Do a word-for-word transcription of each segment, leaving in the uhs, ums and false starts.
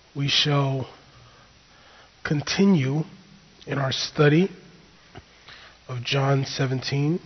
we shall continue in our study of John seventeen.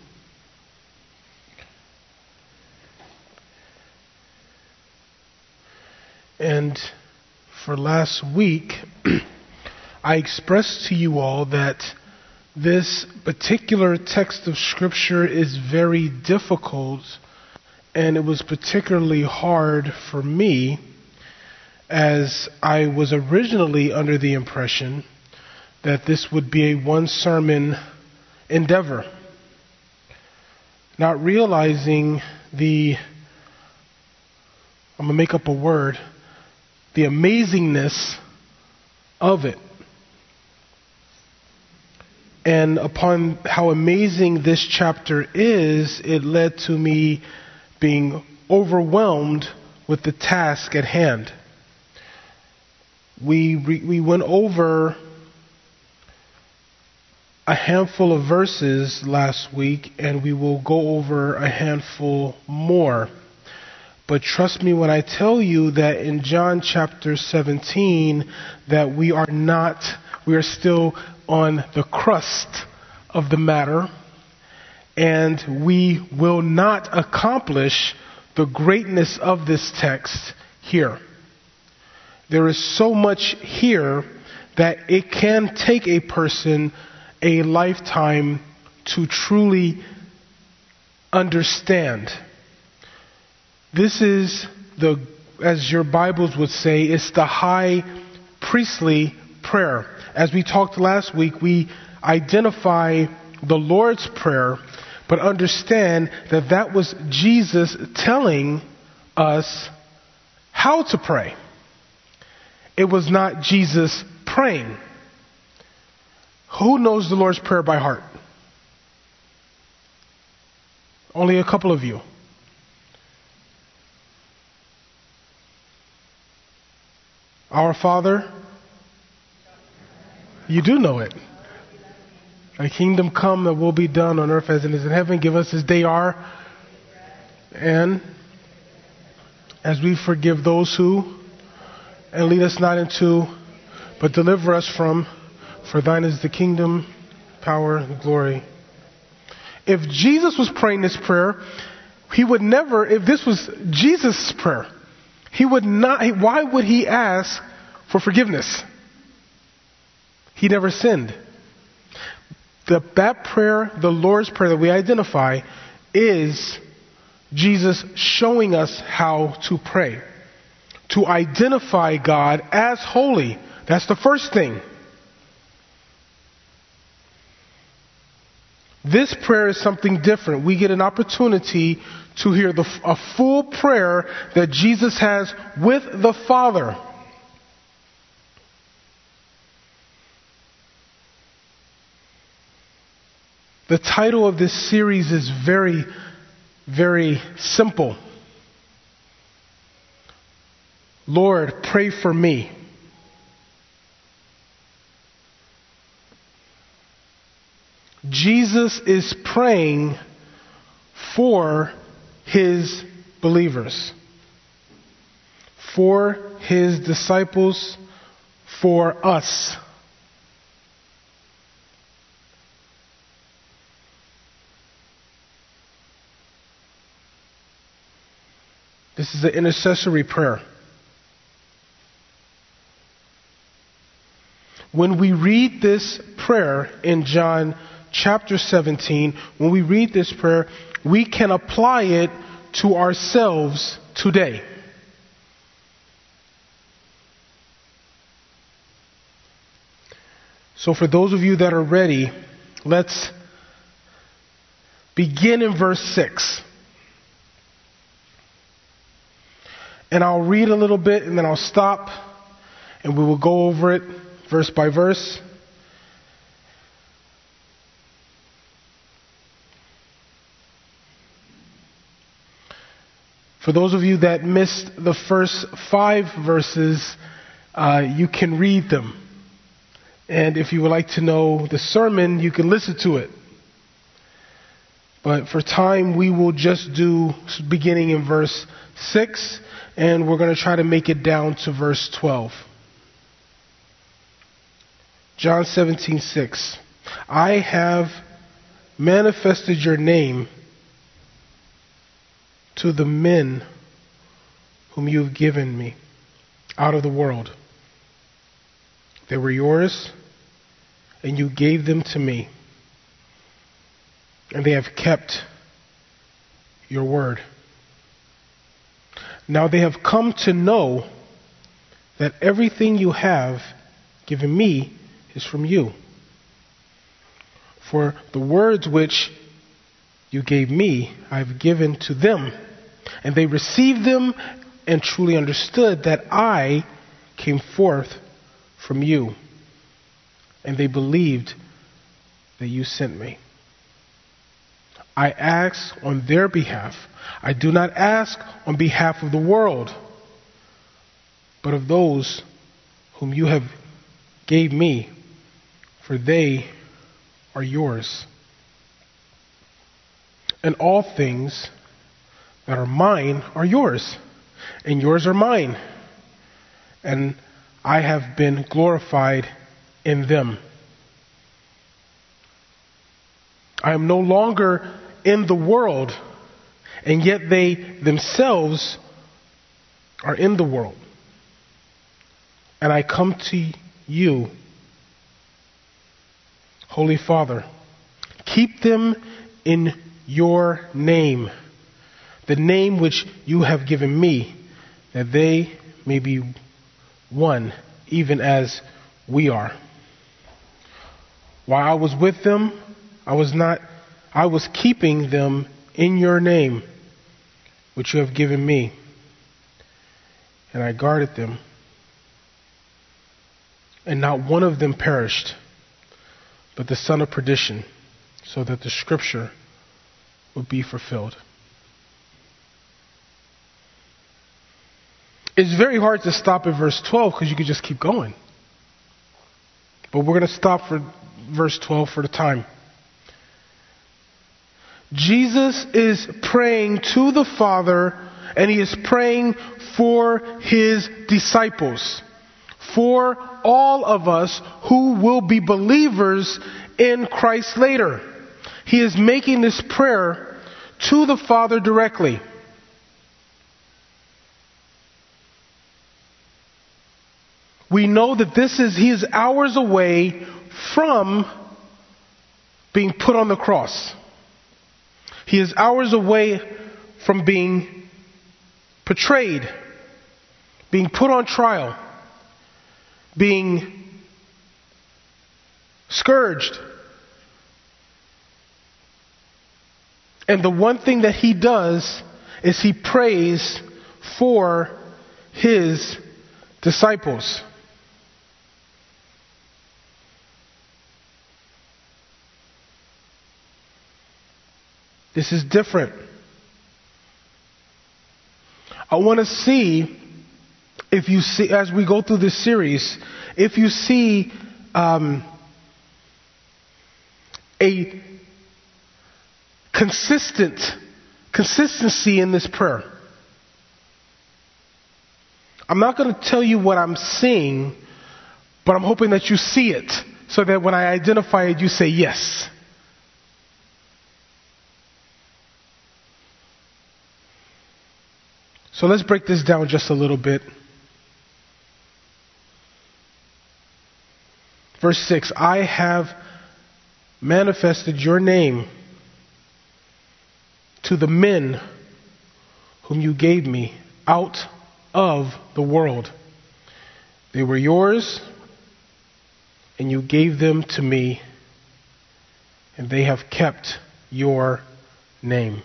And for last week, I expressed to you all that this particular text of Scripture is very difficult, and it was particularly hard for me, as I was originally under the impression that this would be a one-sermon endeavor, not realizing the, I'm going to make up a word, the amazingness of it. And upon how amazing this chapter is, it led to me being overwhelmed with the task at hand. We we went over a handful of verses last week, and we will go over a handful more. But trust me when I tell you that in John chapter seventeen, that we are not, we are still on the crust of the matter, and we will not accomplish the greatness of this text here. There is so much here that it can take a person a lifetime to truly understand. This is the, as your Bibles would say, it's the high priestly prayer. As we talked last week, we identify the Lord's Prayer, but understand that that was Jesus telling us how to pray. It was not Jesus praying. Who knows the Lord's Prayer by heart? Only a couple of you. Our Father, you do know it. Thy kingdom come, that will be done on earth as it is in heaven. Give us this day our, and as we forgive those who, and lead us not into, but deliver us from, for thine is the kingdom, power, and glory. If Jesus was praying this prayer, he would never, if this was Jesus' prayer, he would not, why would he ask for forgiveness? He never sinned. The, that prayer, the Lord's Prayer that we identify, is Jesus showing us how to pray. To identify God as holy. That's the first thing. This prayer is something different. We get an opportunity to hear the, a full prayer that Jesus has with the Father. The title of this series is very, very simple. Lord, pray for me. Jesus is praying for his believers, for his disciples, for us. This is an intercessory prayer. When we read this prayer in John chapter seventeen, when we read this prayer, we can apply it to ourselves today. So for those of you that are ready, let's begin in verse six. And I'll read a little bit and then I'll stop and we will go over it verse by verse. For those of you that missed the first five verses, uh, you can read them. And if you would like to know the sermon, you can listen to it. But for time, we will just do beginning in verse six, and we're going to try to make it down to verse twelve. John seventeen six. I have manifested your name to the men whom you have given me out of the world. They were yours, and you gave them to me, and they have kept your word. Now they have come to know that everything you have given me is from you. For the words which you gave me, I have given to them, and they received them and truly understood that I came forth from you, and they believed that you sent me. I ask on their behalf. I do not ask on behalf of the world, but of those whom you have gave me, for they are yours. And all things that are mine are yours, and yours are mine, and I have been glorified in them. I am no longer in the world, and yet they themselves are in the world. And I come to you, Holy Father, keep them in your name, the name which you have given me, that they may be one, even as we are. While I was with them, I was not, I was keeping them in your name, which you have given me, and I guarded them, and not one of them perished, but the son of perdition, so that the scripture would be fulfilled. It's very hard to stop at verse twelve because you could just keep going. But we're going to stop for verse twelve for the time. Jesus is praying to the Father, and he is praying for his disciples, for all of us who will be believers in Christ later. He is making this prayer to the Father directly. We know that this is, he is hours away from being put on the cross. He is hours away from being portrayed, being put on trial, being scourged. And the one thing that he does is he prays for his disciples. This is different. I want to see if you see, as we go through this series, if you see um, a consistent consistency in this prayer. I'm not going to tell you what I'm seeing, but I'm hoping that you see it, so that when I identify it, you say yes. So let's break this down just a little bit. Verse six, I have manifested your name to the men whom you gave me out of the world. They were yours, and you gave them to me, and they have kept your name.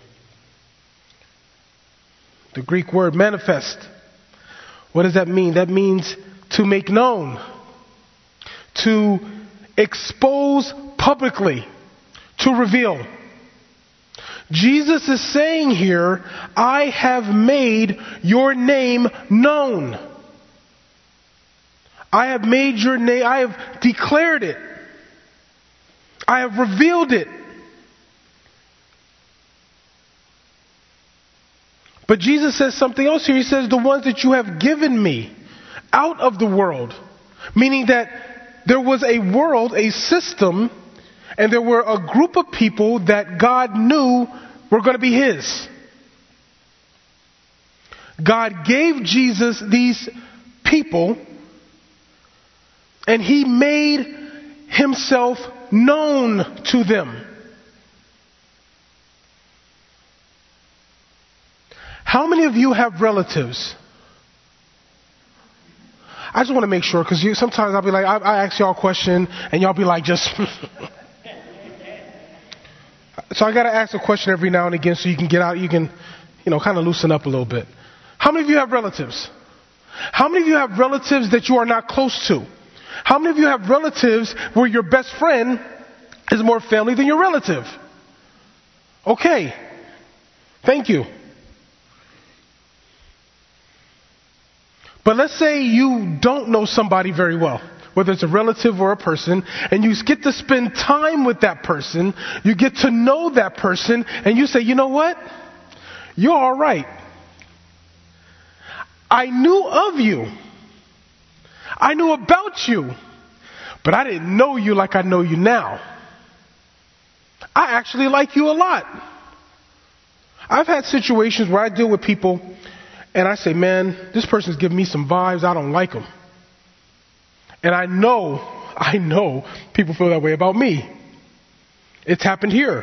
The Greek word manifest. What does that mean? That means to make known, to expose publicly, to reveal. Jesus is saying here, I have made your name known. I have made your name, I have declared it. I have revealed it. But Jesus says something else here. He says, the ones that you have given me out of the world. Meaning that there was a world, a system, and there were a group of people that God knew were going to be His. God gave Jesus these people, and He made Himself known to them. How many of you have relatives? I just want to make sure, because sometimes I'll be like, I, I ask y'all a question, and y'all be like, just... So I got to ask a question every now and again so you can get out, you can, you know, kind of loosen up a little bit. How many of you have relatives? How many of you have relatives that you are not close to? How many of you have relatives where your best friend is more family than your relative? Okay. Thank you. But let's say you don't know somebody very well, whether it's a relative or a person, and you get to spend time with that person, you get to know that person, and you say, you know what? You're all right. I knew of you. I knew about you, but I didn't know you like I know you now. I actually like you a lot. I've had situations where I deal with people and I say, man, this person's giving me some vibes. I don't like them. And I know, I know people feel that way about me. It's happened here.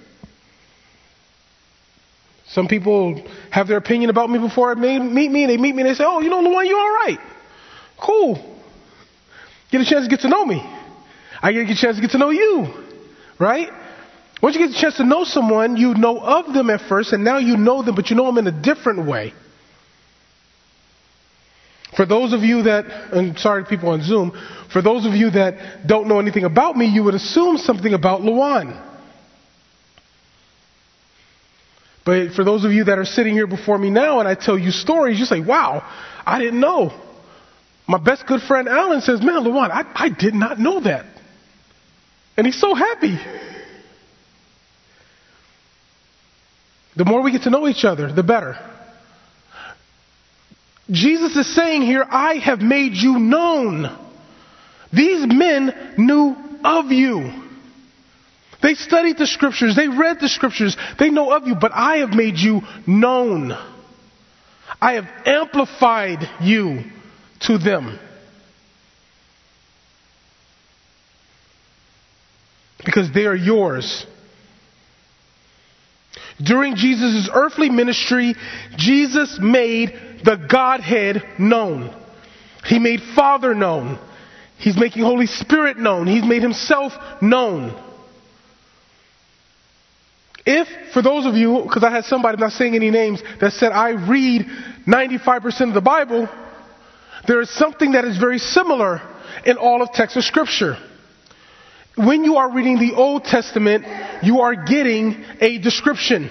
Some people have their opinion about me before they meet me, and they meet me and they say, oh, you know, LaJuan, you're all right. Cool. Get a chance to get to know me. I get a chance to get to know you. Right? Once you get a chance to know someone, you know of them at first, and now you know them, but you know them in a different way. For those of you that, and sorry to people on Zoom, for those of you that don't know anything about me, you would assume something about LaJuan. But for those of you that are sitting here before me now and I tell you stories, you say, wow, I didn't know. My best good friend Alan says, man, LaJuan, I, I did not know that. And he's so happy. The more we get to know each other, the better. Jesus is saying here, I have made you known. These men knew of you. They studied the scriptures. They read the scriptures. They know of you, but I have made you known. I have amplified you to them. Because they are yours. During Jesus' earthly ministry, Jesus made the Godhead known. He made Father known. He's making Holy Spirit known. He's made Himself known. If, for those of you, because I had somebody, I'm not saying any names, that said I read ninety-five percent of the Bible, there is something that is very similar in all of text of Scripture. When you are reading the Old Testament, you are getting a description.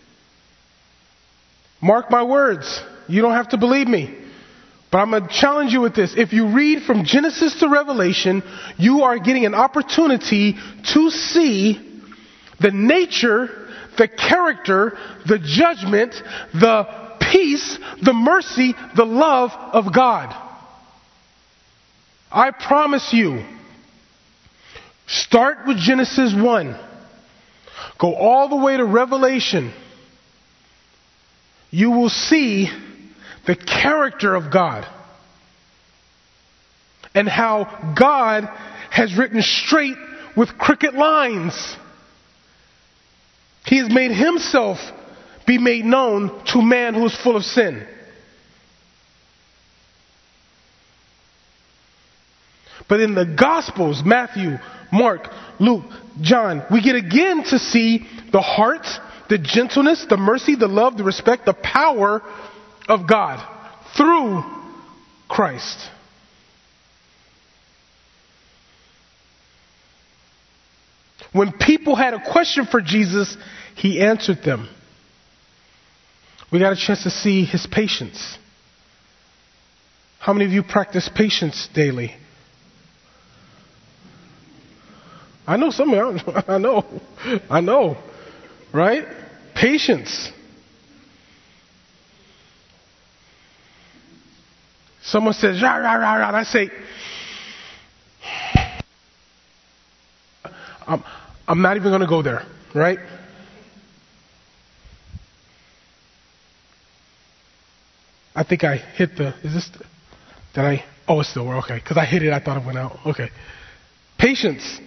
Mark my words. You don't have to believe me. But I'm going to challenge you with this. If you read from Genesis to Revelation, you are getting an opportunity to see the nature, the character, the judgment, the peace, the mercy, the love of God. I promise you. Start with Genesis one. Go all the way to Revelation. You will see the character of God. And how God has written straight with crooked lines. He has made Himself be made known to man who is full of sin. But in the Gospels, Matthew, Mark, Luke, John, we get again to see the heart, the gentleness, the mercy, the love, the respect, the power of God through Christ. When people had a question for Jesus, He answered them. We got a chance to see His patience. How many of you practice patience daily? I know some of you, I know, I know, right? Patience. Someone says, rah, rah, rah, rah, and I say, I'm, I'm not even going to go there, right? I think I hit the, is this, the, did I, oh, it's still working, okay, because I hit it, I thought it went out, okay. Patience.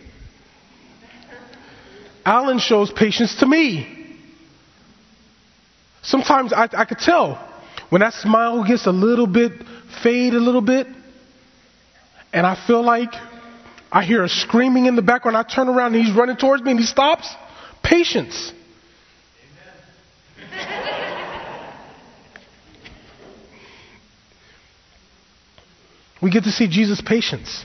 Alan shows patience to me. Sometimes I, I could tell when that smile gets a little bit, fade a little bit, and I feel like I hear a screaming in the background, I turn around and he's running towards me and he stops. Patience. We get to see Jesus' patience.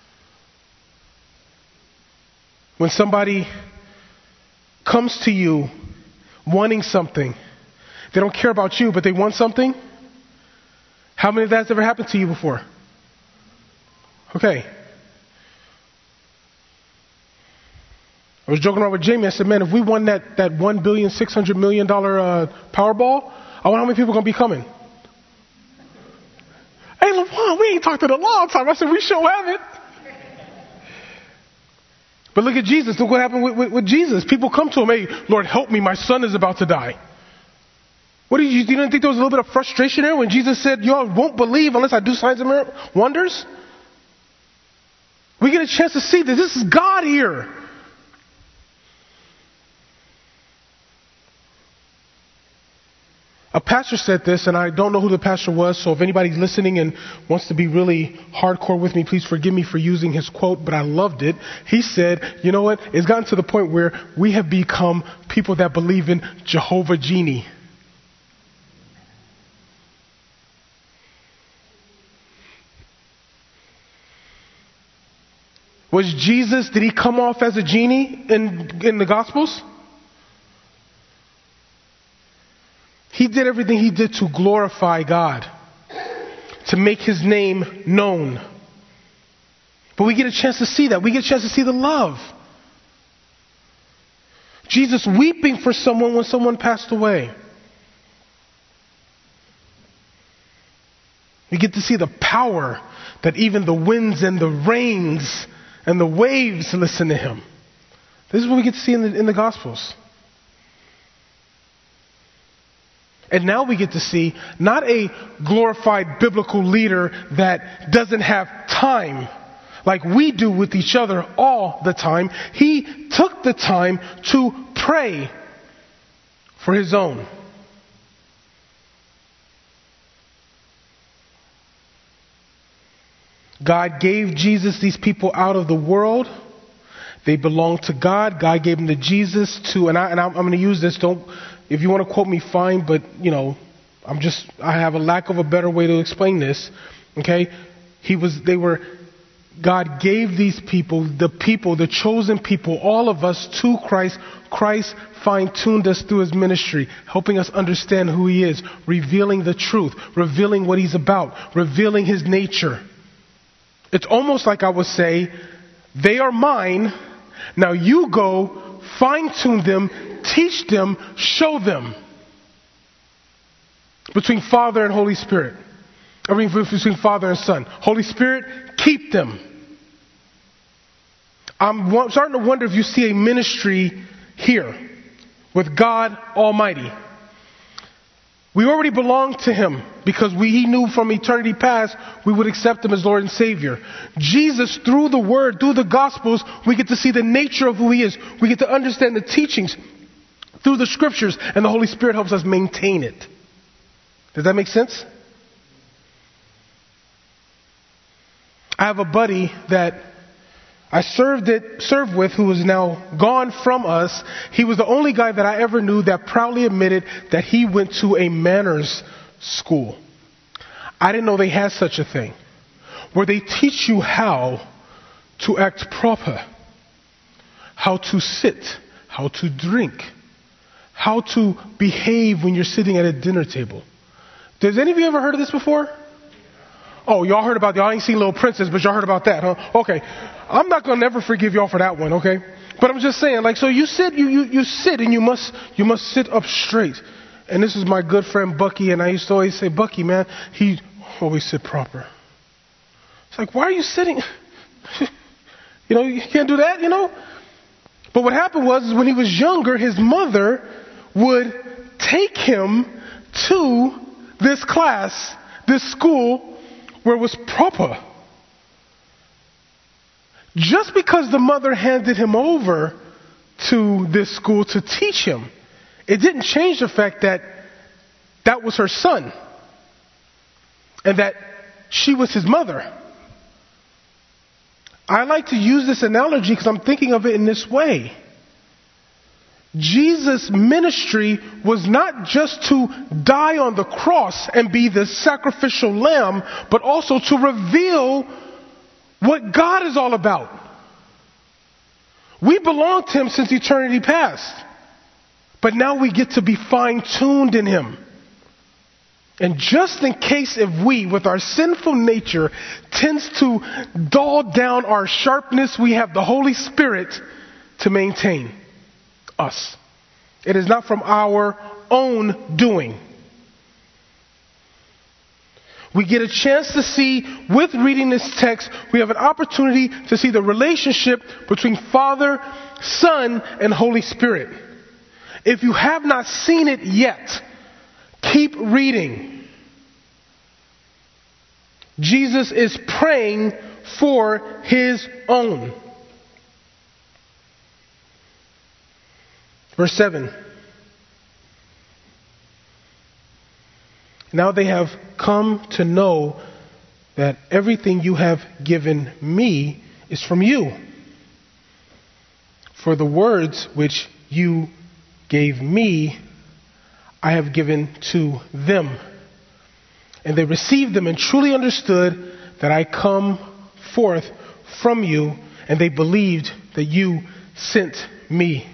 When somebody comes to you wanting something, they don't care about you, but they want something. How many of that's ever happened to you before? Okay. I was joking around with Jamie. I said, man, if we won that, that one billion six hundred million dollars uh, Powerball, I wonder how many people are going to be coming. Hey, LeBron, we ain't talked in a long time. I said, we sure haven't. But look at Jesus. Look what happened with, with, with Jesus. People come to him, hey, Lord, help me. My son is about to die. What did you, you didn't think there was a little bit of frustration there when Jesus said, y'all won't believe unless I do signs and wonders? We get a chance to see that this is God here. A pastor said this, and I don't know who the pastor was, so if anybody's listening and wants to be really hardcore with me, please forgive me for using his quote, but I loved it. He said, you know what? It's gotten to the point where we have become people that believe in Jehovah Genie. Was Jesus, did he come off as a genie in, in the Gospels? He did everything he did to glorify God, to make his name known. But we get a chance to see that. We get a chance to see the love. Jesus weeping for someone when someone passed away. We get to see the power that even the winds and the rains and the waves listen to him. This is what we get to see in the, in the Gospels. And now we get to see not a glorified biblical leader that doesn't have time like we do with each other all the time. He took the time to pray for his own. God gave Jesus these people out of the world. They belong to God. God gave them to Jesus to, and, I, and I'm, I'm going to use this, don't, if you want to quote me, fine, but, you know, I'm just, I have a lack of a better way to explain this, okay? He was, they were, God gave these people, the people, the chosen people, all of us to Christ. Christ fine-tuned us through his ministry, helping us understand who he is, revealing the truth, revealing what he's about, revealing his nature. It's almost like I would say, they are mine, now you go, fine-tune them, teach them, show them. Between Father and Holy Spirit. I mean, between Father and Son. Holy Spirit, keep them. I'm starting to wonder if you see a ministry here with God Almighty. We already belong to him because we, he knew from eternity past we would accept him as Lord and Savior. Jesus, through the Word, through the Gospels, we get to see the nature of who he is. We get to understand the teachings through the Scriptures, and the Holy Spirit helps us maintain it. Does that make sense? I have a buddy that I served it, served with, who is now gone from us. He was the only guy that I ever knew that proudly admitted that he went to a manners school. I didn't know they had such a thing, where they teach you how to act proper, how to sit, how to drink, how to behave when you're sitting at a dinner table. Does any of you ever heard of this before? Oh, y'all heard about, y'all ain't seen Little Princess, but y'all heard about that, huh? Okay. I'm not going to never forgive y'all for that one, okay? But I'm just saying, like, so you sit, you, you, you sit and you must, you must sit up straight. And this is my good friend Bucky, and I used to always say, Bucky, man, he always sit proper. It's like, why are you sitting? You know, you can't do that, you know? But what happened was is when he was younger, his mother would take him to this class, this school, where it was proper. Just because the mother handed him over to this school to teach him, it didn't change the fact that that was her son and that she was his mother. I like to use this analogy because I'm thinking of it in this way. Jesus' ministry was not just to die on the cross and be the sacrificial lamb, but also to reveal what God is all about. We belong to him since eternity past, but now we get to be fine-tuned in him. And just in case if we, with our sinful nature, tends to dull down our sharpness, we have the Holy Spirit to maintain us. It is not from our own doing. We get a chance to see, with reading this text, we have an opportunity to see the relationship between Father, Son, and Holy Spirit. If you have not seen it yet, keep reading. Jesus is praying for his own. Verse seven. Now they have come to know that everything you have given me is from you. For the words which you gave me, I have given to them. And they received them and truly understood that I come forth from you, and they believed that you sent me.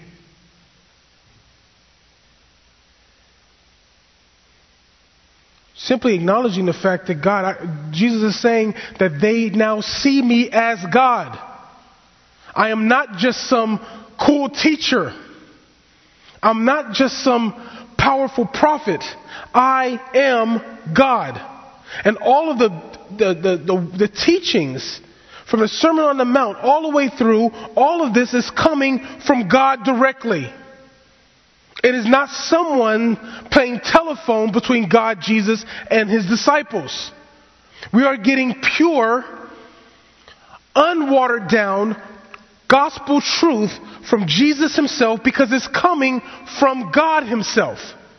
Simply acknowledging the fact that God, I, Jesus is saying that they now see me as God. I am not just some cool teacher. I'm not just some powerful prophet. I am God. And all of the, the, the, the, the teachings from the Sermon on the Mount all the way through, all of this is coming from God directly. It is not someone playing telephone between God, Jesus, and his disciples. We are getting pure, unwatered down gospel truth from Jesus himself because it's coming from God himself.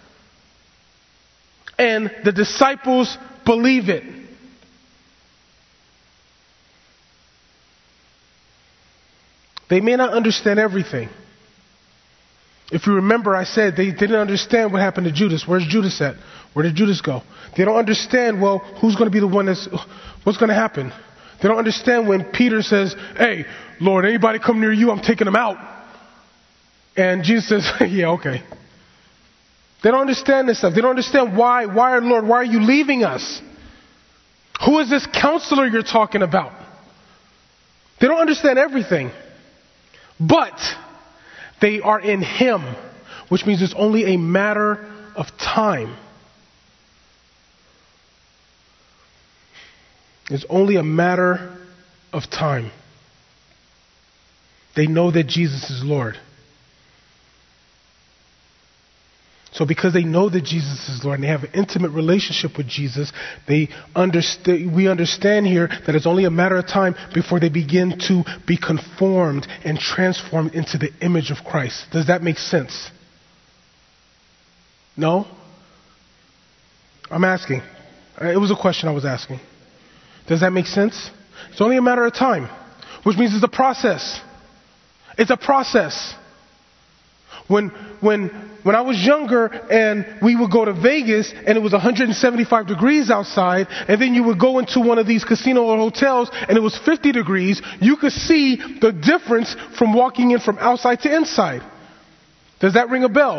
And the disciples believe it. They may not understand everything. If you remember, I said they didn't understand what happened to Judas. Where's Judas at? Where did Judas go? They don't understand, well, who's going to be the one that's, what's going to happen? They don't understand when Peter says, hey, Lord, anybody come near you, I'm taking them out. And Jesus says, yeah, okay. They don't understand this stuff. They don't understand why, why, Lord, why are you leaving us? Who is this counselor you're talking about? They don't understand everything. But they are in him, which means it's only a matter of time. It's only a matter of time. They know that Jesus is Lord. So because they know that Jesus is Lord and they have an intimate relationship with Jesus, they understand, we understand here that it's only a matter of time before they begin to be conformed and transformed into the image of Christ. Does that make sense? No? I'm asking. It was a question I was asking. Does that make sense? It's only a matter of time, which means it's a process. It's a process. When, when, when I was younger and we would go to Vegas and it was one hundred seventy-five degrees outside, and then you would go into one of these casino or hotels and it was fifty degrees, you could see the difference from walking in from outside to inside. Does that ring a bell?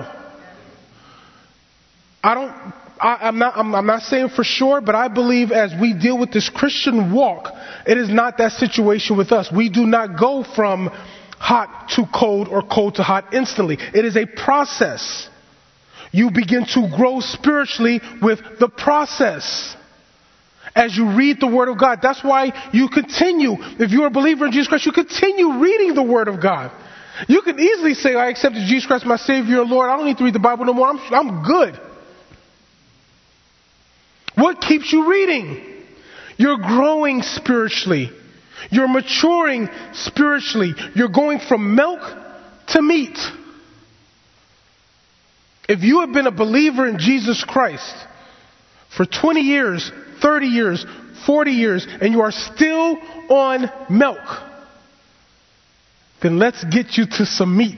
I don't, I, I'm not, I'm, I'm not saying for sure, but I believe as we deal with this Christian walk, it is not that situation with us. We do not go from hot to cold or cold to hot instantly. It is a process. You begin to grow spiritually with the process as you read the Word of God. That's why you continue. If you're a believer in Jesus Christ, you continue reading the Word of God. You can easily say, I accepted Jesus Christ, my Savior and Lord. I don't need to read the Bible no more. I'm, I'm good. What keeps you reading? You're growing spiritually. You're maturing spiritually. You're going from milk to meat. If you have been a believer in Jesus Christ for twenty years, thirty years, forty years, and you are still on milk, then let's get you to some meat.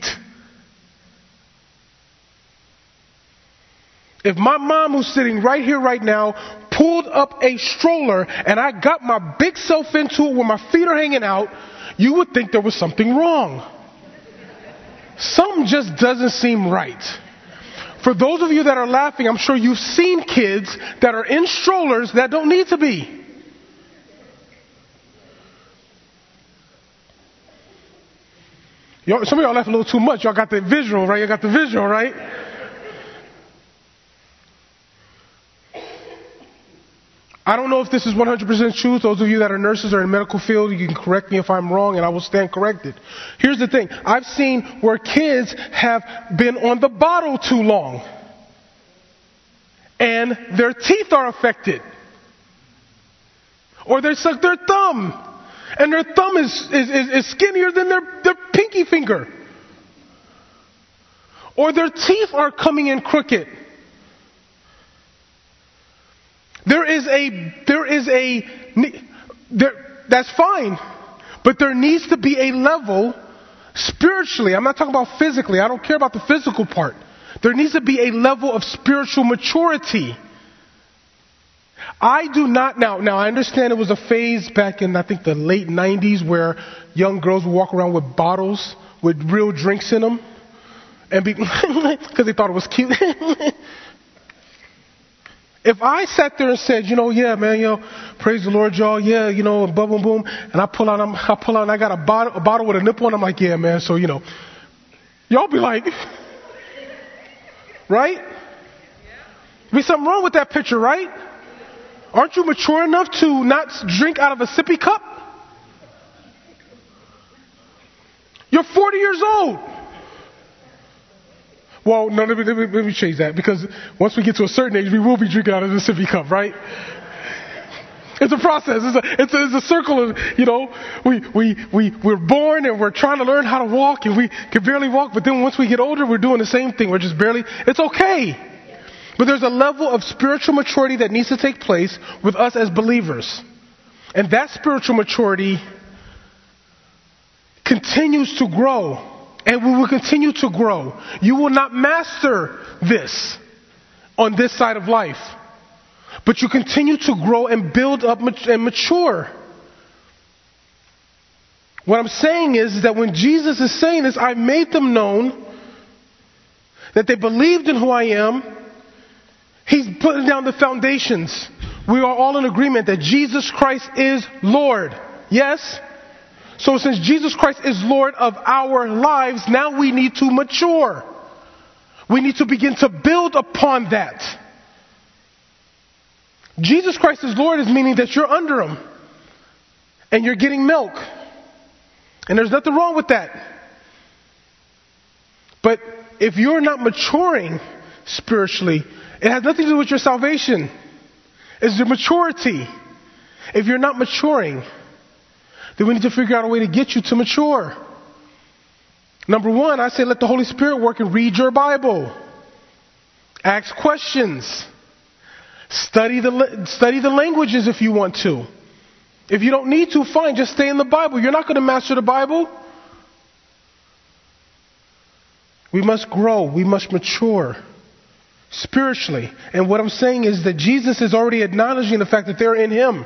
If my mom, who's sitting right here right now, pulled up a stroller and I got my big self into it where my feet are hanging out, you would think there was something wrong. Something just doesn't seem right. For those of you that are laughing, I'm sure you've seen kids that are in strollers that don't need to be. Y'all, some of y'all laugh a little too much. Y'all got the visual, right? You got the visual, right? I don't know if this is one hundred percent true. Those of you that are nurses or in the medical field, you can correct me if I'm wrong and I will stand corrected. Here's the thing. I've seen where kids have been on the bottle too long and their teeth are affected. Or they suck their thumb and their thumb is, is, is, is skinnier than their, their pinky finger. Or their teeth are coming in crooked. There is a, there is a, there, that's fine. But there needs to be a level spiritually. I'm not talking about physically. I don't care about the physical part. There needs to be a level of spiritual maturity. I do not, now, now I understand it was a phase back in, I think, the late nineties where young girls would walk around with bottles with real drinks in them and be, because they thought it was cute. If I sat there and said, you know, yeah, man, you know, praise the Lord, y'all, yeah, you know, boom, boom, boom, and I pull out, I pull out, and I got a bottle, a bottle with a nipple, and I'm like, yeah, man, so, you know, y'all be like, right? Be something wrong with that picture, right? Aren't you mature enough to not drink out of a sippy cup? You're forty years old. Well, no, let me, let me, let me change that, because once we get to a certain age, we will be drinking out of the sippy cup, right? It's a process. It's a, it's a, it's a circle of, you know, we, we, we, we're born and we're trying to learn how to walk and we can barely walk, but then once we get older, we're doing the same thing. We're just barely, it's okay. But there's a level of spiritual maturity that needs to take place with us as believers. And that spiritual maturity continues to grow. And we will continue to grow. You will not master this on this side of life. But you continue to grow and build up and mature. What I'm saying is that when Jesus is saying this, I made them known that they believed in who I am. He's putting down the foundations. We are all in agreement that Jesus Christ is Lord. Yes? So since Jesus Christ is Lord of our lives, now we need to mature. We need to begin to build upon that. Jesus Christ is Lord is meaning that you're under Him. And you're getting milk. And there's nothing wrong with that. But if you're not maturing spiritually, it has nothing to do with your salvation. It's your maturity. If you're not maturing, then we need to figure out a way to get you to mature. Number one, I say let the Holy Spirit work and read your Bible. Ask questions. Study the, study the languages if you want to. If you don't need to, fine, just stay in the Bible. You're not going to master the Bible. We must grow. We must mature spiritually. And what I'm saying is that Jesus is already acknowledging the fact that they're in Him.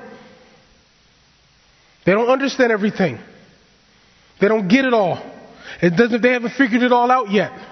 They don't understand everything. They don't get it all. It doesn't, they haven't figured it all out yet.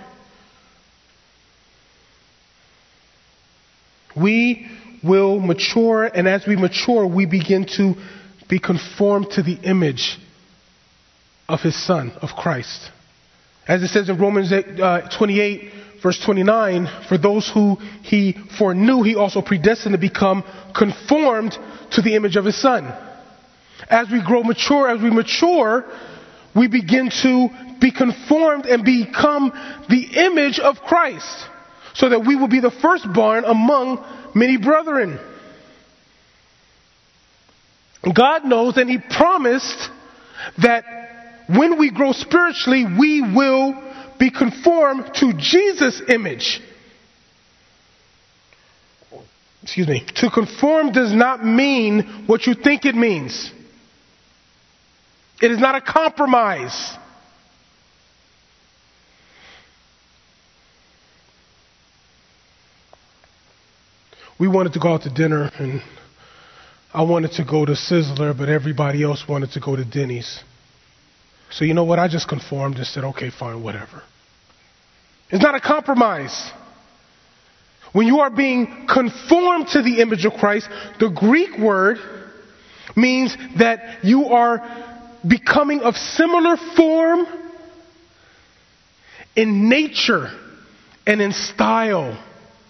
We will mature, and as we mature, we begin to be conformed to the image of His Son, of Christ. As it says in Romans uh, twenty-eight, verse twenty-nine, for those who He foreknew, He also predestined to become conformed to the image of His Son. As we grow mature, as we mature, we begin to be conformed and become the image of Christ, so that we will be the firstborn among many brethren. God knows, and He promised that when we grow spiritually, we will be conformed to Jesus' image. Excuse me. To conform does not mean what you think it means. It is not a compromise. We wanted to go out to dinner, and I wanted to go to Sizzler, but everybody else wanted to go to Denny's. So you know what? I just conformed and said, okay, fine, whatever. It's not a compromise. When you are being conformed to the image of Christ, the Greek word means that you are becoming of similar form in nature and in style.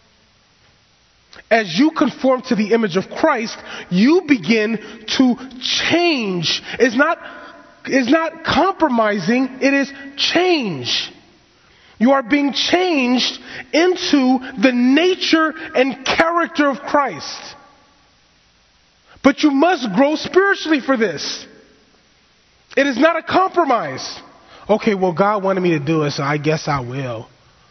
As you conform to the image of Christ, you begin to change. It's not, it's not compromising, it is change. You are being changed into the nature and character of Christ. But you must grow spiritually for this. It is not a compromise. Okay, well, God wanted me to do it, so I guess I will.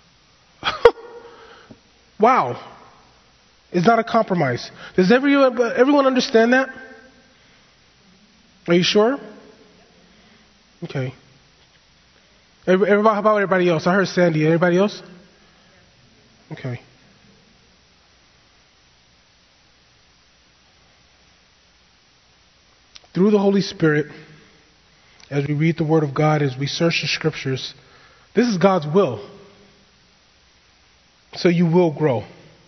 Wow. It's not a compromise. Does everyone, everyone understand that? Are you sure? Okay. Everybody, how about everybody else? I heard Sandy. Anybody else? Okay. Through the Holy Spirit, as we read the Word of God, as we search the Scriptures, this is God's will. So you will grow.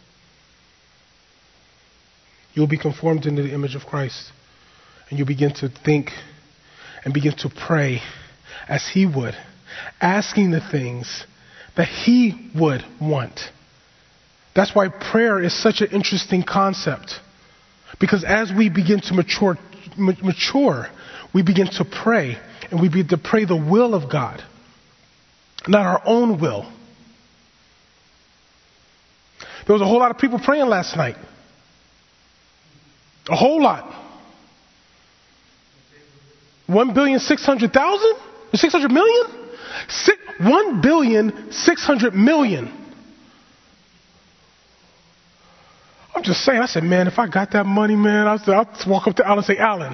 You'll be conformed into the image of Christ. And you'll begin to think and begin to pray as He would, asking the things that He would want. That's why prayer is such an interesting concept. Because as we begin to mature, mature, we begin to pray, and we begin to pray the will of God, not our own will. There was a whole lot of people praying last night. A whole lot. One billion six hundred thousand? Six hundred million? Six, one billion six hundred million. I'm just saying, I said, man, if I got that money, man, I'll, I'll walk up to Alan and say, Alan,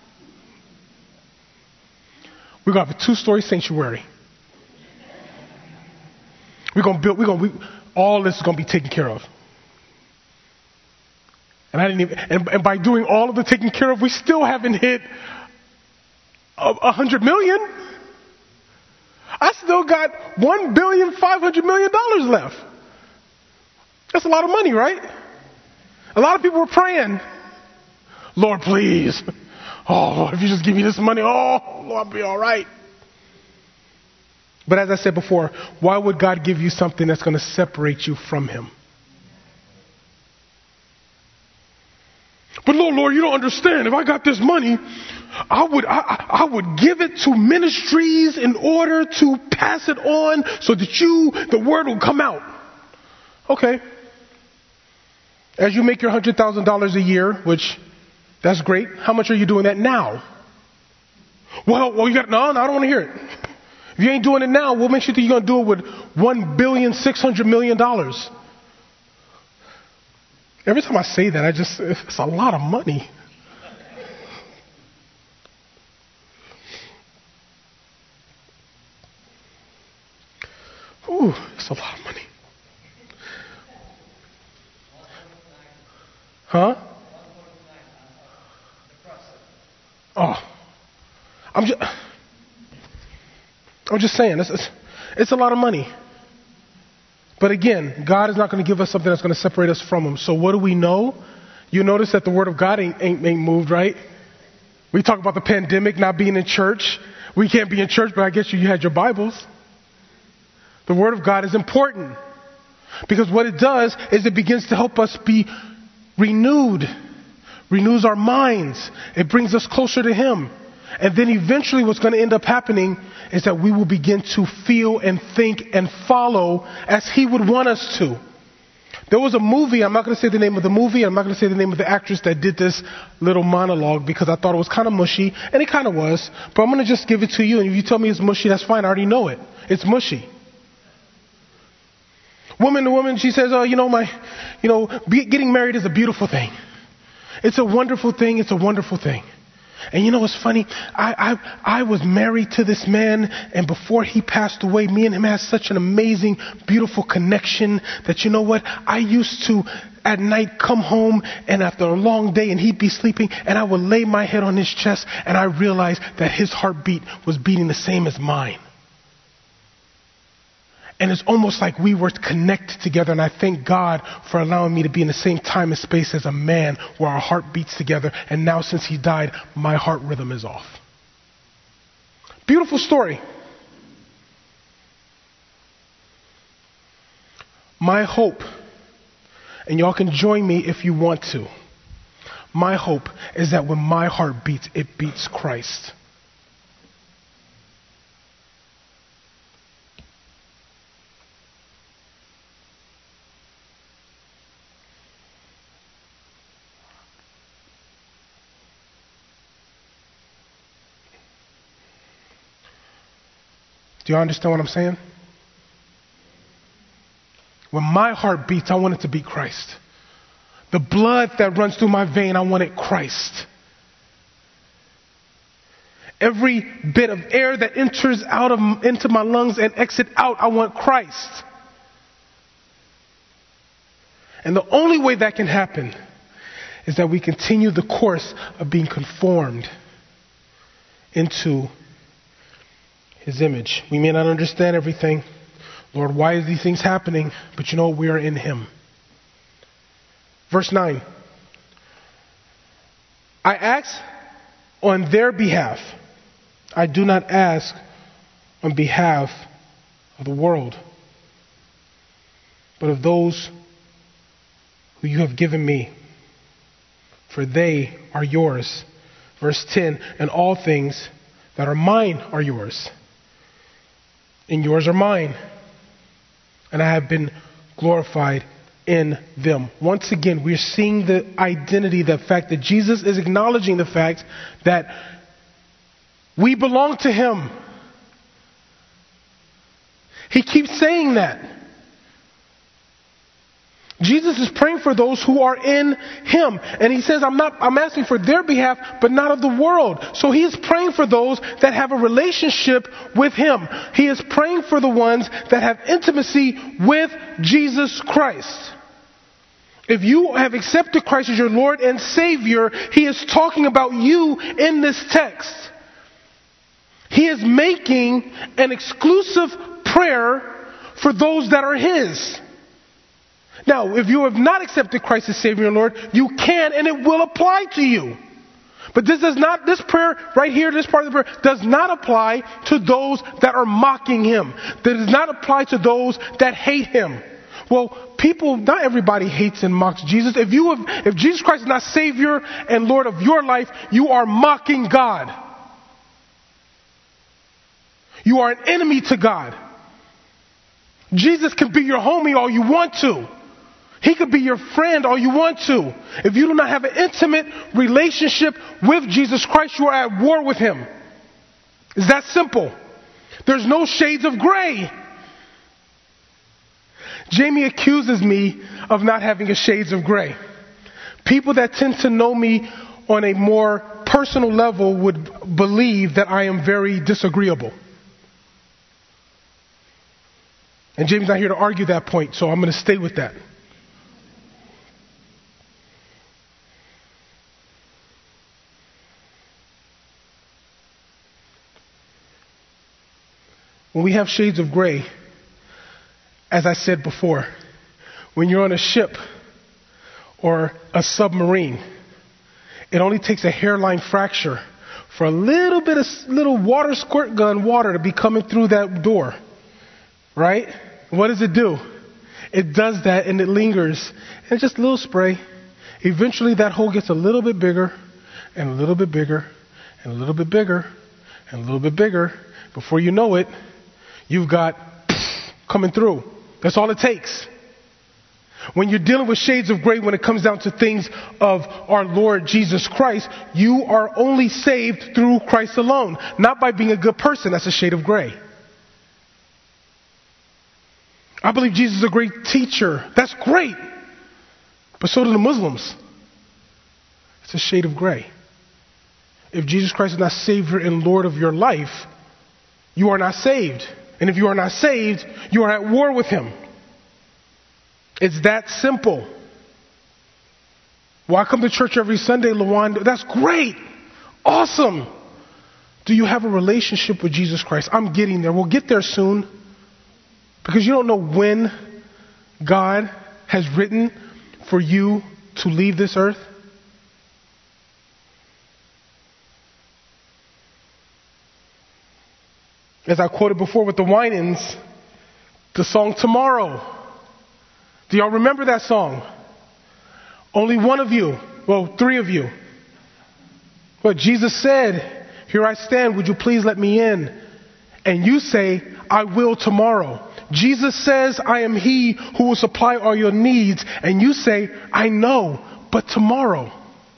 we're going to have a two-story sanctuary. We're going to build, we're going to, we, all this is going to be taken care of. And I didn't even, and, and by doing all of the taking care of, we still haven't hit a, a hundred million. I still got one billion five hundred million dollars left. That's a lot of money, right? A lot of people were praying, Lord, please. Oh, Lord, if you just give me this money, oh, Lord, I'll be all right. But as I said before, why would God give you something that's going to separate you from Him? But Lord, Lord, you don't understand. If I got this money, I would I, I would give it to ministries in order to pass it on so that you, the word will come out. Okay. As you make your one hundred thousand dollars a year, which that's great, how much are you doing that now? Well, well, you got, no, no, I don't want to hear it. If you ain't doing it now, what makes you think you're going to do it with one billion six hundred million dollars? Every time I say that, I just, it's a lot of money. Ooh, it's a lot of money. Huh? Oh, I'm just, I'm just saying, it's, it's, it's a lot of money. But again, God is not going to give us something that's going to separate us from Him. So what do we know? You notice that the Word of God ain't, ain't, ain't moved, right? We talk about the pandemic, not being in church. We can't be in church, but I guess you, you had your Bibles. The Word of God is important. Because what it does is it begins to help us be renewed. Renews our minds. It brings us closer to Him. And then eventually what's going to end up happening is that we will begin to feel and think and follow as He would want us to. There was a movie, I'm not going to say the name of the movie, I'm not going to say the name of the actress that did this little monologue because I thought it was kind of mushy, and it kind of was, but I'm going to just give it to you, and if you tell me it's mushy, that's fine, I already know it. It's mushy. Woman to woman, she says, oh, you know, my, you know, be, getting married is a beautiful thing. It's a wonderful thing, it's a wonderful thing. And you know what's funny? I, I I was married to this man, and before he passed away, me and him had such an amazing, beautiful connection that, you know what? I used to, at night, come home, and after a long day, and he'd be sleeping, and I would lay my head on his chest, and I realized that his heartbeat was beating the same as mine. And it's almost like we were connected together, and I thank God for allowing me to be in the same time and space as a man where our heart beats together, and now since he died, my heart rhythm is off. Beautiful story. My hope, and y'all can join me if you want to, my hope is that when my heart beats, it beats Christ. Do you understand what I'm saying? When my heart beats, I want it to beat Christ. The blood that runs through my vein, I want it Christ. Every bit of air that enters out of into my lungs and exits out, I want Christ. And the only way that can happen is that we continue the course of being conformed into His image. We may not understand everything. Lord, why is these things happening? But you know, we are in Him. Verse nine. I ask on their behalf. I do not ask on behalf of the world, but of those who you have given me, for they are yours. Verse ten. And all things that are mine are yours, and yours are mine, and I have been glorified in them. Once again, we're seeing the identity, the fact that Jesus is acknowledging the fact that we belong to Him. He keeps saying that. Jesus is praying for those who are in Him. And He says, I'm not, I'm asking for their behalf, but not of the world. So He is praying for those that have a relationship with Him. He is praying for the ones that have intimacy with Jesus Christ. If you have accepted Christ as your Lord and Savior, He is talking about you in this text. He is making an exclusive prayer for those that are His. Now, if you have not accepted Christ as Savior and Lord, you can and it will apply to you. But this does not, this prayer right here, this part of the prayer, does not apply to those that are mocking Him. That does not apply to those that hate Him. Well, people, not everybody hates and mocks Jesus. If you have, if Jesus Christ is not Savior and Lord of your life, you are mocking God. You are an enemy to God. Jesus can be your homie all you want to. He could be your friend all you want to. If you do not have an intimate relationship with Jesus Christ, you are at war with Him. It's that simple. There's no shades of gray. Jamie accuses me of not having a shades of gray. People that tend to know me on a more personal level would believe that I am very disagreeable. And Jamie's not here to argue that point, so I'm going to stay with that. When we have shades of gray, as I said before, when you're on a ship or a submarine, it only takes a hairline fracture for a little bit of little water squirt gun water to be coming through that door. Right? What does it do? It does that and it lingers. And it's just a little spray. Eventually that hole gets a little bit bigger and a little bit bigger and a little bit bigger and a little bit bigger. Before you know it, you've got coming through. That's all it takes. When you're dealing with shades of gray when it comes down to things of our Lord Jesus Christ, you are only saved through Christ alone, not by being a good person. That's a shade of gray. I believe Jesus is a great teacher. That's great. But so do the Muslims. It's a shade of gray. If Jesus Christ is not Savior and Lord of your life, you are not saved. And if you are not saved, you are at war with Him. It's that simple. Well, I come to church every Sunday, Lawan. That's great. Awesome. Do you have a relationship with Jesus Christ? I'm getting there. We'll get there soon. Because you don't know when God has written for you to leave this earth. As I quoted before with the Winans, the song Tomorrow. Do y'all remember that song? Only one of you, well, three of you. But Jesus said, here I stand, would you please let me in? And you say, I will tomorrow. Jesus says, I am He who will supply all your needs. And you say, I know, but tomorrow.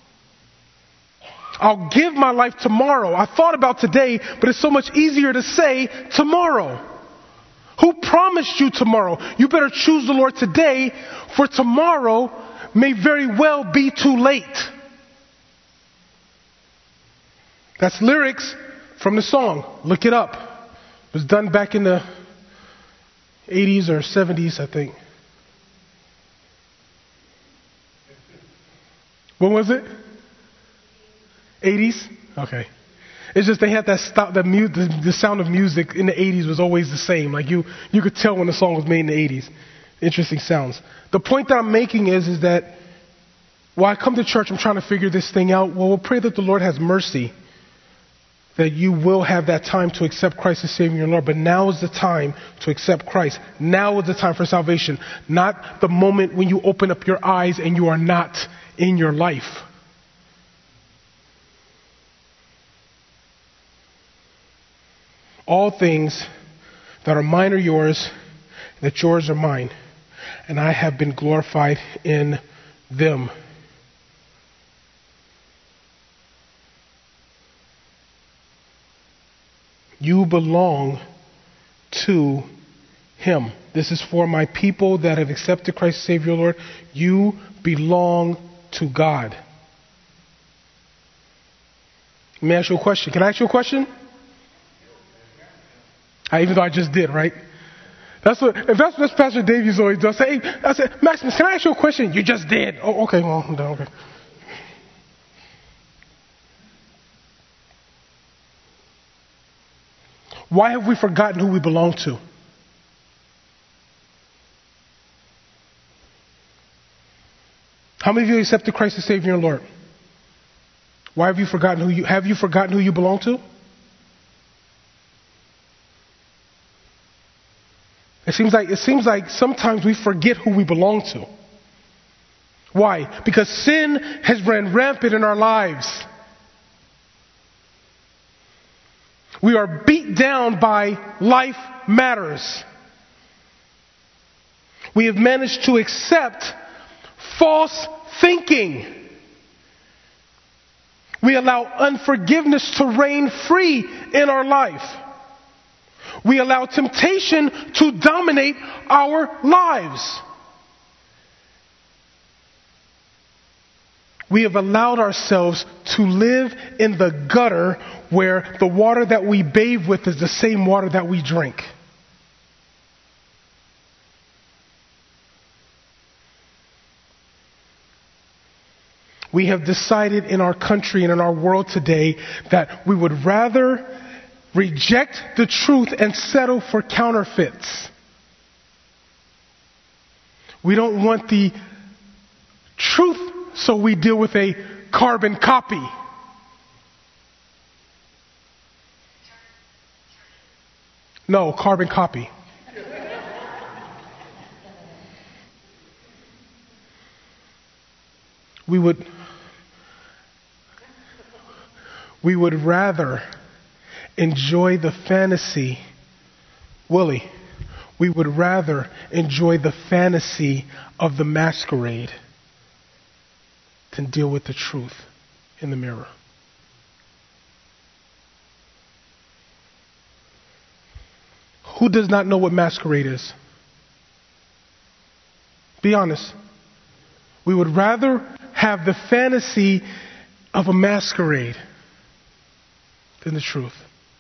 I'll give my life tomorrow. I thought about today, but it's so much easier to say tomorrow. Who promised you tomorrow? You better choose the Lord today, for tomorrow may very well be too late. That's lyrics from the song. Look it up. It was done back in the eighties or seventies, I think. When was it? eighties? Okay. It's just they had that stop, that mu- the, the sound of music in the eighties was always the same. Like you, you could tell when the song was made in the eighties. Interesting sounds. The point that I'm making is, is that while I come to church, I'm trying to figure this thing out. Well, we'll pray that the Lord has mercy, that you will have that time to accept Christ as Savior and Lord. But now is the time to accept Christ. Now is the time for salvation, not the moment when you open up your eyes and you are not in your life. All things that are mine are yours, that yours are mine, and I have been glorified in them. You belong to Him. This is for my people that have accepted Christ as Savior, Lord. You belong to God. Let me ask you a question. Can I ask you a question? I, even though I just did, right? That's what, if that's what Pastor Davies always does. Say, hey, I said, Maximus, can I ask you a question? You just did. Oh, okay, well, I'm done, okay. Why have we forgotten who we belong to? How many of you accepted Christ as Savior and Lord? Why have you forgotten who you have you forgotten who you belong to? It seems like it seems like sometimes we forget who we belong to. Why? Because sin has ran rampant in our lives. We are beat down by life matters. We have managed to accept false thinking. We allow unforgiveness to reign free in our life. We allow temptation to dominate our lives. We have allowed ourselves to live in the gutter where the water that we bathe with is the same water that we drink. We have decided in our country and in our world today that we would rather reject the truth and settle for counterfeits. We don't want the truth, so we deal with a carbon copy. No, carbon copy. We would we would rather enjoy the fantasy, Willie, we would rather enjoy the fantasy of the masquerade than deal with the truth in the mirror. Who does not know what masquerade is? Be honest. We would rather have the fantasy of a masquerade than the truth.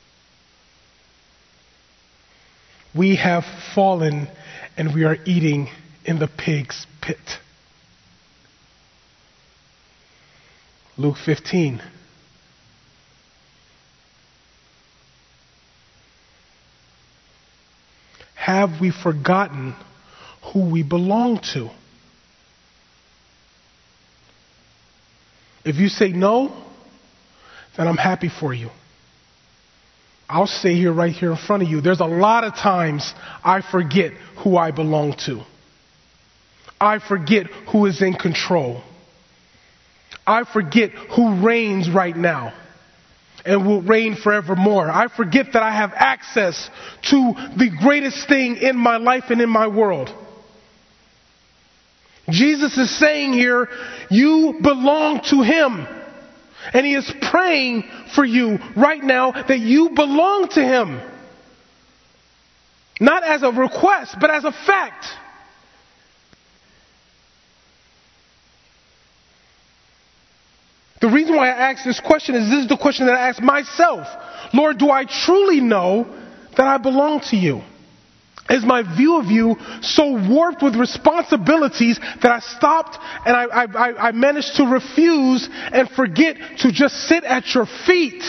We have fallen and we are eating in the pig's pit. Luke fifteen. Have we forgotten who we belong to? If you say no, then I'm happy for you. I'll say here, right here in front of you, there's a lot of times I forget who I belong to. I forget who is in control. I forget who reigns right now and will reign forevermore. I forget that I have access to the greatest thing in my life and in my world. Jesus is saying here, you belong to Him. And He is praying for you right now that you belong to Him. Not as a request, but as a fact. The reason why I ask this question is this is the question that I ask myself. Lord, do I truly know that I belong to you? Is my view of you so warped with responsibilities that I stopped and I, I, I managed to refuse and forget to just sit at your feet?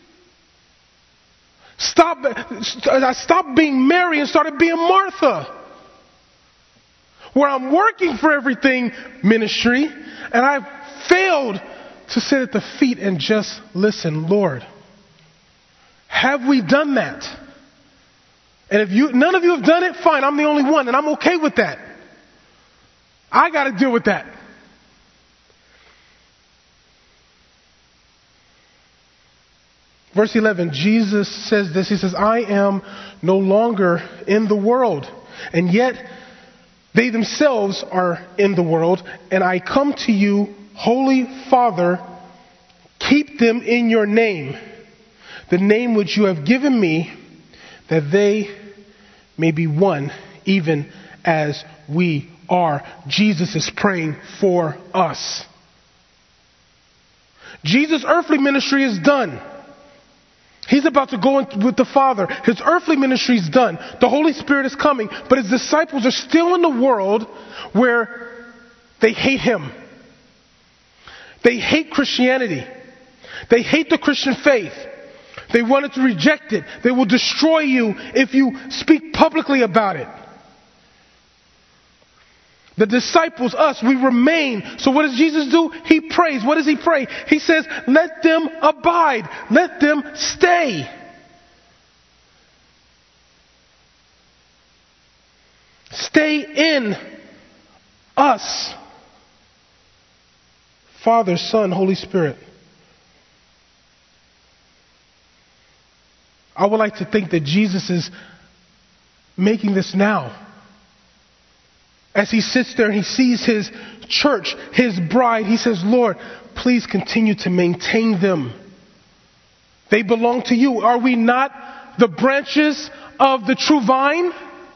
Stop, I stopped being Mary and started being Martha. Where I'm working for everything ministry and I've failed to sit at the feet and just listen. Lord, have we done that? And if you, none of you have done it, fine, I'm the only one, and I'm okay with that. I got to deal with that. Verse eleven, Jesus says this. He says, I am no longer in the world, and yet they themselves are in the world, and I come to you, Holy Father, keep them in your name, the name which you have given me, that they may be one, even as we are. Jesus is praying for us. Jesus' earthly ministry is done. He's about to go in with the Father. His earthly ministry is done. The Holy Spirit is coming, but His disciples are still in the world where they hate Him. They hate Christianity. They hate the Christian faith. They wanted to reject it. They will destroy you if you speak publicly about it. The disciples, us, we remain. So what does Jesus do? He prays. What does He pray? He says, let them abide. Let them stay. Stay in us. Father, Son, Holy Spirit. I would like to think that Jesus is making this now. As He sits there and He sees His church, His bride, He says, Lord, please continue to maintain them. They belong to you. Are we not the branches of the true vine?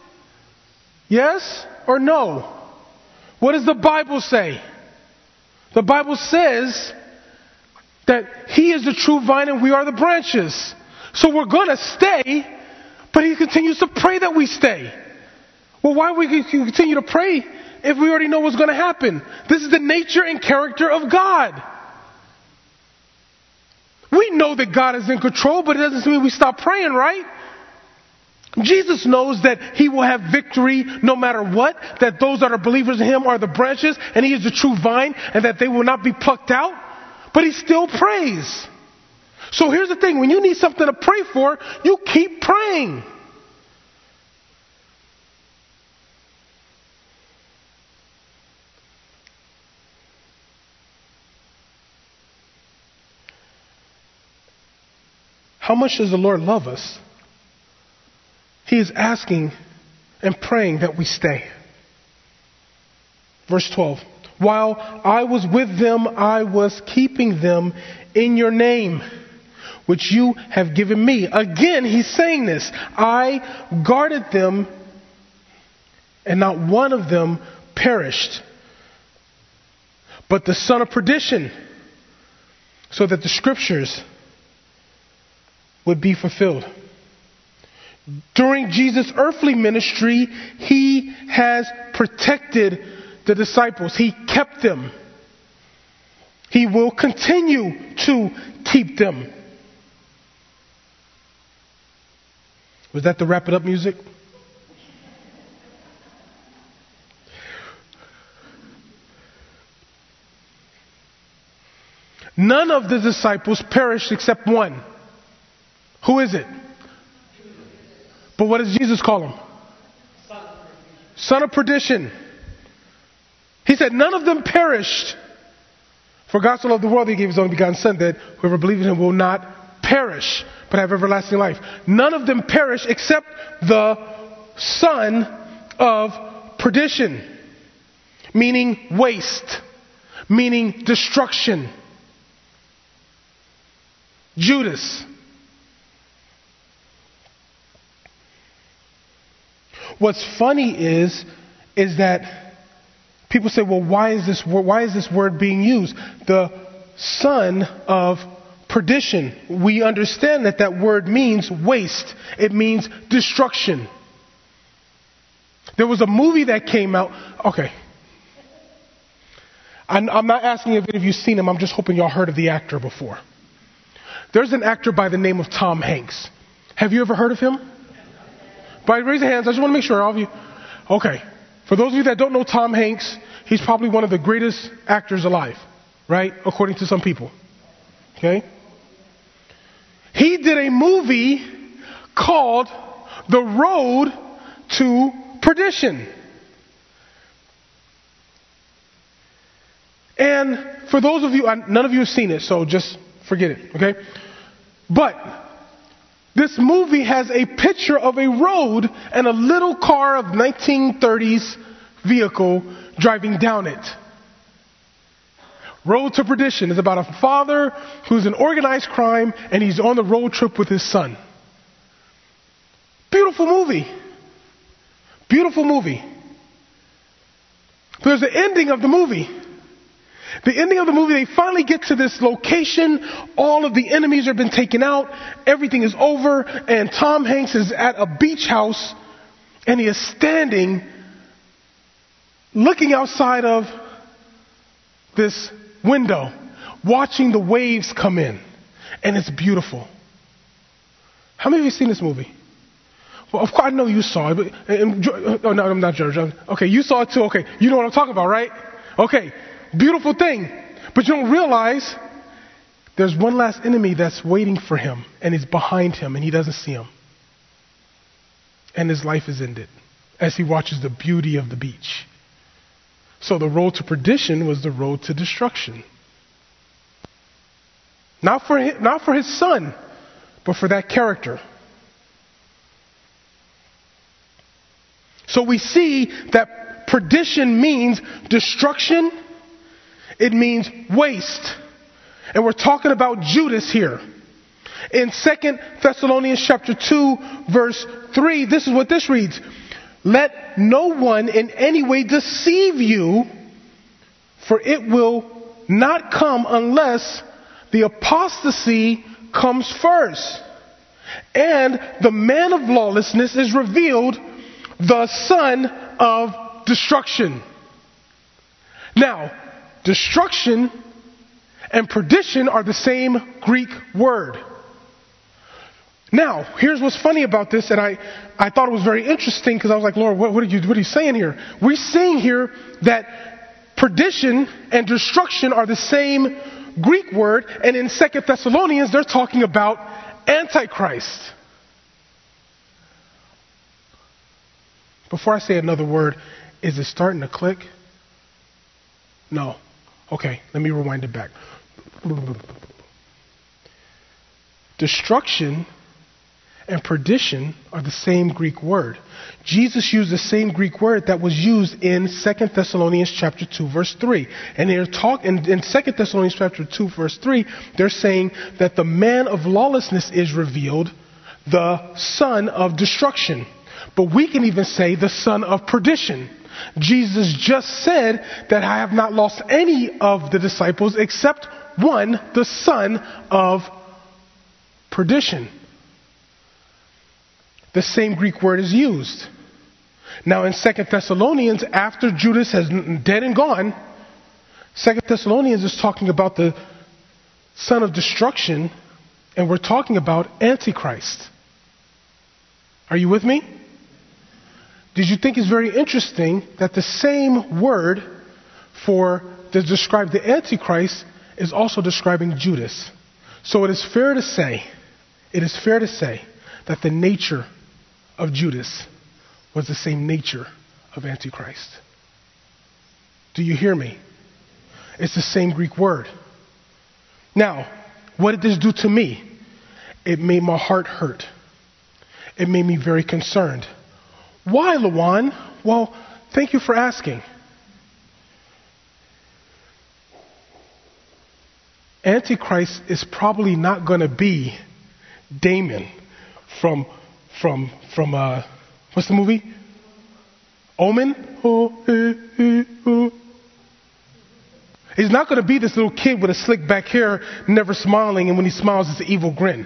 Yes or no? What does the Bible say? The Bible says that He is the true vine and we are the branches. So we're going to stay, but He continues to pray that we stay. Well, why would we continue to pray if we already know what's going to happen? This is the nature and character of God. We know that God is in control, but it doesn't mean we stop praying, right? Jesus knows that He will have victory no matter what, that those that are believers in Him are the branches, and He is the true vine, and that they will not be plucked out, but He still prays. So here's the thing, when you need something to pray for, you keep praying. how much does the Lord love us? He is asking and praying that we stay. Verse twelve. While I was with them, I was keeping them in your name, which you have given me. Again, he's saying this. I guarded them, and not one of them perished, but the son of perdition, so that the scriptures would be fulfilled. During Jesus' earthly ministry, he has protected the disciples. He kept them. He will continue to keep them. Was that the wrap it up music? None of the disciples perished except one. Who is it? But what does Jesus call him? Son of perdition. He said none of them perished. For God so loved the world, he gave his only begotten Son, that whoever believes in him will not perish, but have everlasting life. None of them perish except the son of perdition, meaning waste, meaning destruction. Judas. What's funny is, is that people say, well, why is this, why is this word being used? The son of perdition. We understand that that word means waste. It means destruction. There was a movie that came out. Okay. I'm, I'm not asking if any of you seen him. I'm just hoping y'all heard of the actor before. There's an actor by the name of Tom Hanks. Have you ever heard of him? By raise your hands. I just want to make sure all of you. Okay. For those of you that don't know Tom Hanks, he's probably one of the greatest actors alive, right? According to some people. Okay. He did a movie called The Road to Perdition. And for those of you, none of you have seen it, so just forget it, okay? But this movie has a picture of a road and a little car of nineteen thirties vehicle driving down it. Road to Perdition is about a father who's in organized crime and he's on the road trip with his son. Beautiful movie. Beautiful movie. There's the ending of the movie. The ending of the movie, they finally get to this location. All of the enemies have been taken out. Everything is over. And Tom Hanks is at a beach house and he is standing looking outside of this window, watching the waves come in. And it's beautiful. How many of you seen this movie? Well, of course, I know you saw it. But, and, oh, no, I'm not George. Okay, you saw it too. Okay, you know what I'm talking about, right? Okay, beautiful thing. But you don't realize there's one last enemy that's waiting for him, and he's behind him, and he doesn't see him. And his life is ended as he watches the beauty of the beach. So the road to perdition was the road to destruction. Not for him, not for his son, but for that character. So we see that perdition means destruction. It means waste. And we're talking about Judas here. In Second Thessalonians chapter two, verse three, this is what this reads. Let no one in any way deceive you, for it will not come unless the apostasy comes first, and the man of lawlessness is revealed, the son of destruction. Now, destruction and perdition are the same Greek word. Now, here's what's funny about this, and I, I thought it was very interesting because I was like, Lord, what, what, are you, what are you saying here? We're seeing here that perdition and destruction are the same Greek word, and in Second Thessalonians, they're talking about Antichrist. Before I say another word, is it starting to click? No. Okay, let me rewind it back. Destruction and perdition are the same Greek word. Jesus used the same Greek word that was used in Second Thessalonians chapter two, verse three. And they're talk in, in Second Thessalonians chapter two, verse three, they're saying that the man of lawlessness is revealed, the son of destruction. But we can even say the son of perdition. Jesus just said that I have not lost any of the disciples except one, the son of perdition. The same Greek word is used. Now in Second Thessalonians, after Judas has dead and gone, Second Thessalonians is talking about the son of destruction, and we're talking about Antichrist. Are you with me? Did you think it's very interesting that the same word for to describe the Antichrist is also describing Judas? So it is fair to say, it is fair to say that the nature of Judas was the same nature of Antichrist. Do you hear me? It's the same Greek word. Now, what did this do to me? It made my heart hurt. It made me very concerned. Why, Lawan? Well, thank you for asking. Antichrist is probably not going to be Damon from from from uh what's the movie? Omen? Oh, eh, eh, oh. He's not going to be this little kid with a slick back hair, never smiling, and when he smiles, it's an evil grin.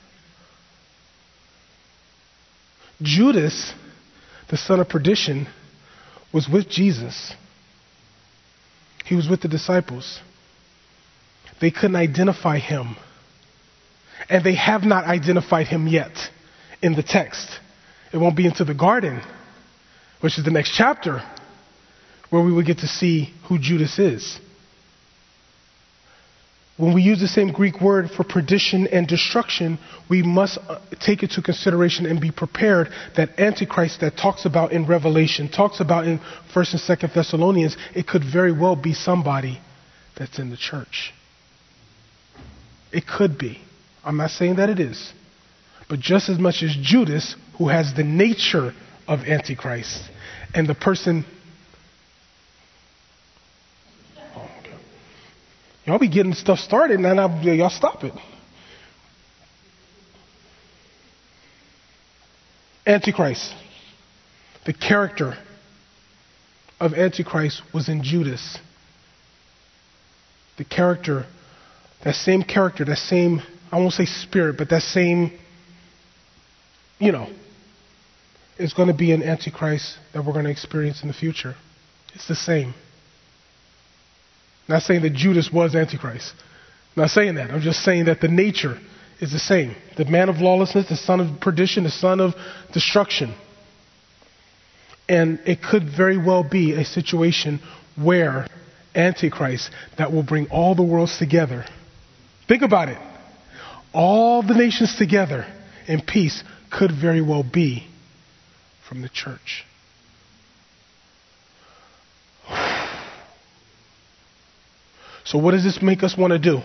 Judas, the son of perdition, was with Jesus. He was with the disciples. They couldn't identify him. And they have not identified him yet in the text. It won't be into the garden, which is the next chapter, where we will get to see who Judas is. When we use the same Greek word for perdition and destruction, we must take into consideration and be prepared that Antichrist that talks about in Revelation, talks about in First and Second Thessalonians, it could very well be somebody that's in the church. It could be. I'm not saying that it is. But just as much as Judas, who has the nature of Antichrist, and the person... Oh, okay. Y'all be getting stuff started, and I, y'all stop it. Antichrist. The character of Antichrist was in Judas. The character... That same character, that same, I won't say spirit, but that same, you know, is going to be an Antichrist that we're going to experience in the future. It's the same. Not saying that Judas was Antichrist. I'm not saying that. I'm just saying that the nature is the same. The man of lawlessness, the son of perdition, the son of destruction. And it could very well be a situation where Antichrist that will bring all the worlds together. Think about it. All the nations together in peace could very well be from the church. So what does this make us want to do?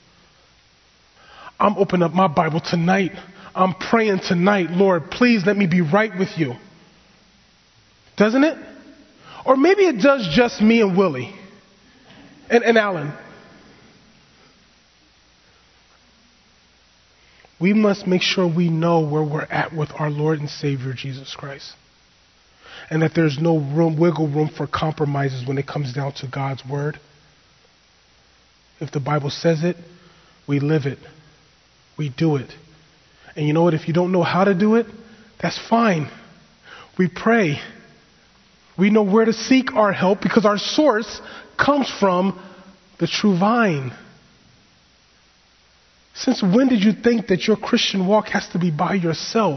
I'm opening up my Bible tonight. I'm praying tonight, Lord, please let me be right with you. Doesn't it? Or maybe it does just me and Willie and, and Alan. We must make sure we know where we're at with our Lord and Savior, Jesus Christ. And that there's no room, wiggle room for compromises when it comes down to God's word. If the Bible says it, we live it. We do it. And you know what? If you don't know how to do it, that's fine. We pray. We know where to seek our help because our source comes from the true vine. Since when did you think that your Christian walk has to be by yourself?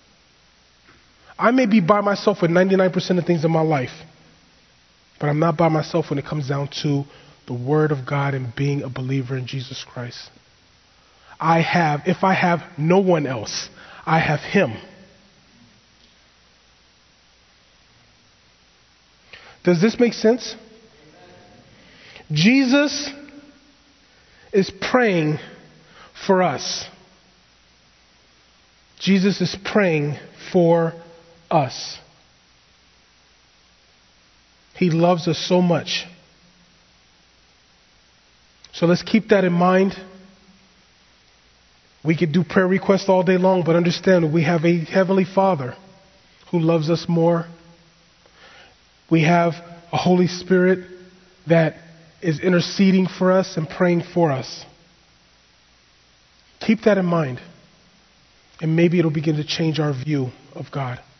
I may be by myself with ninety-nine percent of things in my life, but I'm not by myself when it comes down to the Word of God and being a believer in Jesus Christ. I have, if I have no one else, I have Him. Does this make sense? Jesus is praying for us. Jesus is praying for us. He loves us so much. So let's keep that in mind. We could do prayer requests all day long, but understand we have a Heavenly Father who loves us more. We have a Holy Spirit that is interceding for us and praying for us. Keep that in mind, and maybe it'll begin to change our view of God.